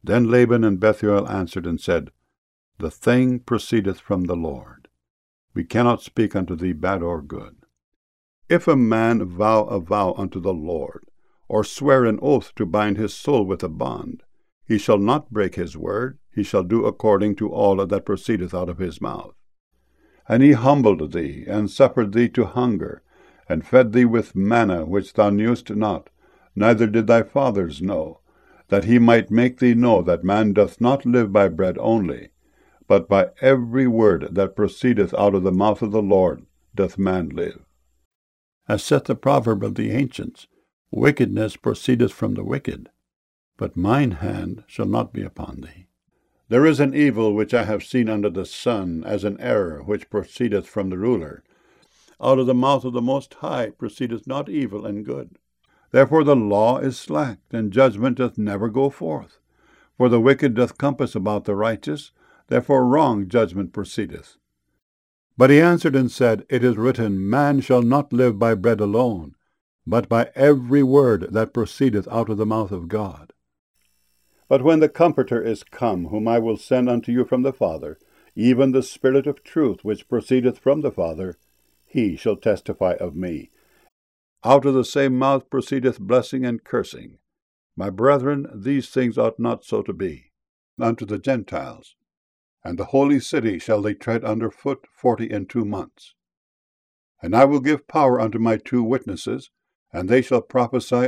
Then Laban and Bethuel answered and said, The thing proceedeth from the Lord. We cannot speak unto thee bad or good. If a man vow a vow unto the Lord, or swear an oath to bind his soul with a bond, he shall not break his word, he shall do according to all that proceedeth out of his mouth. And he humbled thee, and suffered thee to hunger, and fed thee with manna which thou knewest not, neither did thy fathers know, that he might make thee know that man doth not live by bread only, but by every word that proceedeth out of the mouth of the Lord doth man live. As saith the proverb of the ancients, Wickedness proceedeth from the wicked, but mine hand shall not be upon thee. There is an evil which I have seen under the sun, as an error which proceedeth from the ruler. Out of the mouth of the Most High proceedeth not evil and good. Therefore the law is slacked, and judgment doth never go forth. For the wicked doth compass about the righteous, therefore wrong judgment proceedeth. But he answered and said, It is written, Man shall not live by bread alone, but by every word that proceedeth out of the mouth of God. But when the Comforter is come, whom I will send unto you from the Father, even the Spirit of truth which proceedeth from the Father, he shall testify of me. Out of the same mouth proceedeth blessing and cursing. My brethren, these things ought not so to be unto the Gentiles. And the holy city shall they tread under foot 42 months. And I will give power unto my 2 witnesses, and they shall prophesy